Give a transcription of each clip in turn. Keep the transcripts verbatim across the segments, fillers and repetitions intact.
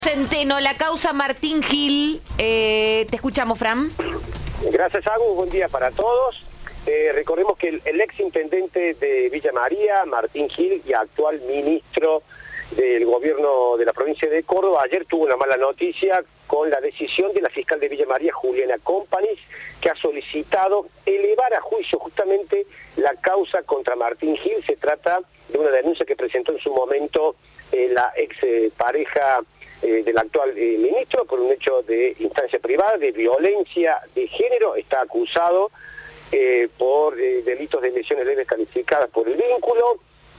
Centeno, la causa Martín Gil. Eh, te escuchamos, Fran. Gracias, Agus. Buen día para todos. Eh, recordemos que el, el ex intendente de Villa María, Martín Gil, y actual ministro del gobierno de la provincia de Córdoba, ayer tuvo una mala noticia con la decisión de la fiscal de Villa María, Juliana Companys, que ha solicitado elevar a juicio justamente la causa contra Martín Gil. Se trata de una denuncia que presentó en su momento eh, la ex eh, pareja Eh, del actual eh, ministro por un hecho de instancia privada, de violencia de género. Está acusado eh, por eh, delitos de lesiones leves calificadas por el vínculo.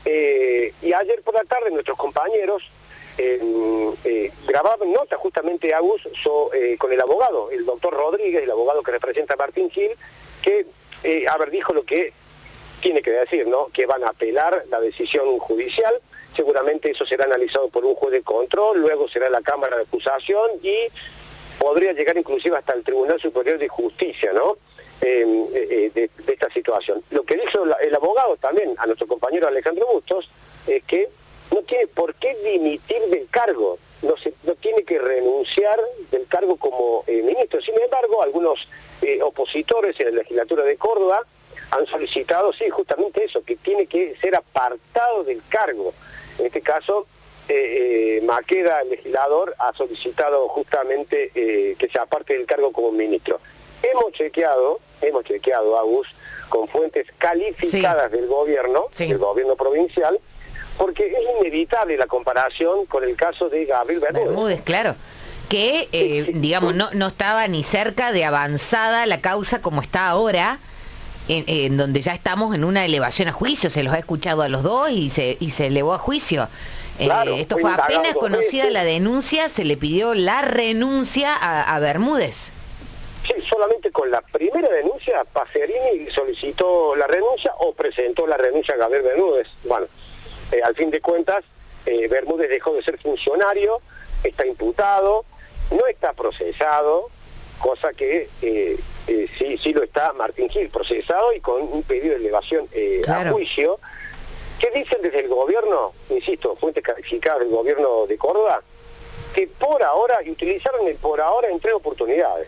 Eh, y ayer por la tarde nuestros compañeros eh, eh, grababan nota justamente, Agus, so, eh, con el abogado, el doctor Rodríguez, el abogado que representa a Martín Gil, que, eh, a ver, dijo lo que tiene que decir, ¿no? Que van a apelar la decisión judicial. Seguramente eso será analizado por un juez de control, luego será la Cámara de Acusación y podría llegar inclusive hasta el Tribunal Superior de Justicia, ¿no? Eh, eh, de, de esta situación. Lo que dijo la, el abogado también a nuestro compañero Alejandro Bustos es que no tiene por qué dimitir del cargo, no, se, no tiene que renunciar del cargo como eh, ministro. Sin embargo, algunos eh, opositores en la legislatura de Córdoba han solicitado, sí, justamente eso, que tiene que ser apartado del cargo. En este caso, eh, eh, Maqueda, el legislador, ha solicitado justamente eh, que se aparte del cargo como ministro. Hemos chequeado, hemos chequeado, Agus, con fuentes calificadas sí. del gobierno, sí. del gobierno provincial, porque es inevitable la comparación con el caso de Gabriel Bermúdez. Bermúdez, claro. Que, eh, sí, sí, digamos, sí. No, no estaba ni cerca de avanzada la causa como está ahora, En, en donde ya estamos en una elevación a juicio. Se los ha escuchado a los dos y se, y se elevó a juicio. Claro, eh, esto fue apenas conocida la denuncia, se le pidió la renuncia a, a Bermúdez. Sí, solamente con la primera denuncia, Pacerini solicitó la renuncia o presentó la renuncia a Gabriel Bermúdez. Bueno, eh, al fin de cuentas, eh, Bermúdez dejó de ser funcionario, está imputado, no está procesado, cosa que eh, eh, sí, sí lo está Martín Gil, procesado y con un pedido de elevación eh, claro. a juicio. ¿Qué dicen desde el gobierno? Insisto, fuentes calificadas del gobierno de Córdoba, que por ahora, y utilizaron el por ahora en tres oportunidades.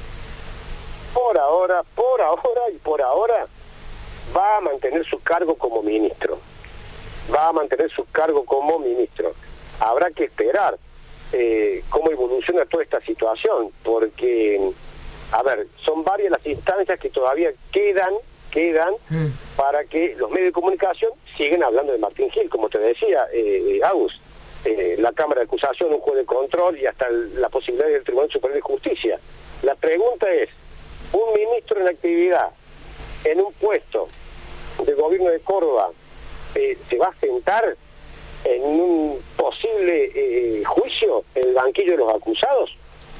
Por ahora, por ahora y por ahora va a mantener su cargo como ministro. Va a mantener su cargo como ministro. Habrá que esperar Eh, cómo evoluciona toda esta situación, porque, a ver, son varias las instancias que todavía quedan, quedan mm. para que los medios de comunicación sigan hablando de Martín Gil, como te decía, eh, Agus, eh, la Cámara de Acusación, un juez de control y hasta el, la posibilidad del Tribunal Superior de Justicia. La pregunta es, un ministro en actividad, en un puesto del gobierno de Córdoba, eh, ¿se va a sentar en un posible eh, juicio en el banquillo de los acusados?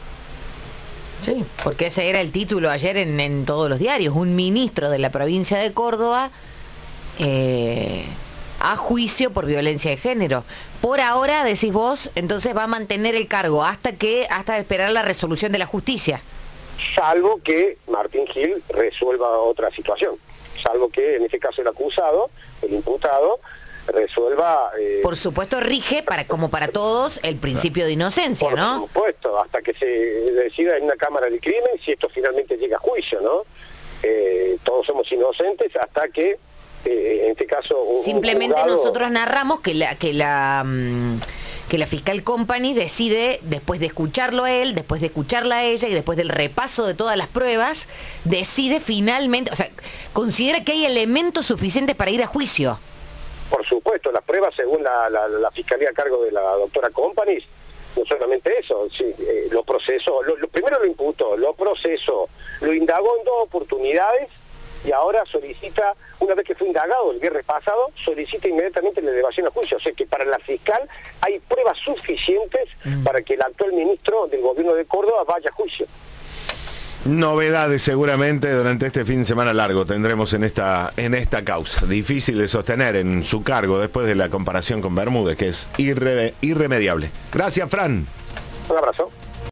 Sí, porque ese era el título ayer en, en todos los diarios. Un ministro de la provincia de Córdoba eh, a juicio por violencia de género. Por ahora, decís vos, entonces va a mantener el cargo hasta que hasta esperar la resolución de la justicia. Salvo que Martín Gil resuelva otra situación. Salvo que en este caso el acusado, el imputado, resuelva... Eh, por supuesto rige, para como para todos, el principio de inocencia, por ¿no? Por supuesto, hasta que se decida en una cámara de crimen si esto finalmente llega a juicio, ¿no? Eh, todos somos inocentes hasta que, eh, en este caso... Un, Simplemente un juzgado... nosotros narramos que la que la um, que la fiscal Companys decide, después de escucharlo a él, después de escucharla a ella y después del repaso de todas las pruebas, decide finalmente, o sea, considera que hay elementos suficientes para ir a juicio. Por supuesto, las pruebas según la, la, la fiscalía a cargo de la doctora Companys, no solamente eso, sí, eh, lo procesó, lo, lo, primero lo imputó, lo procesó, lo indagó en dos oportunidades y ahora solicita, una vez que fue indagado el viernes pasado, solicita inmediatamente la elevación a juicio. O sea que para la fiscal hay pruebas suficientes mm. para que el actual ministro del gobierno de Córdoba vaya a juicio. Novedades seguramente durante este fin de semana largo tendremos en esta en esta causa. Difícil de sostener en su cargo después de la comparación con Bermúdez, que es irre, irremediable. Gracias, Fran. Un abrazo.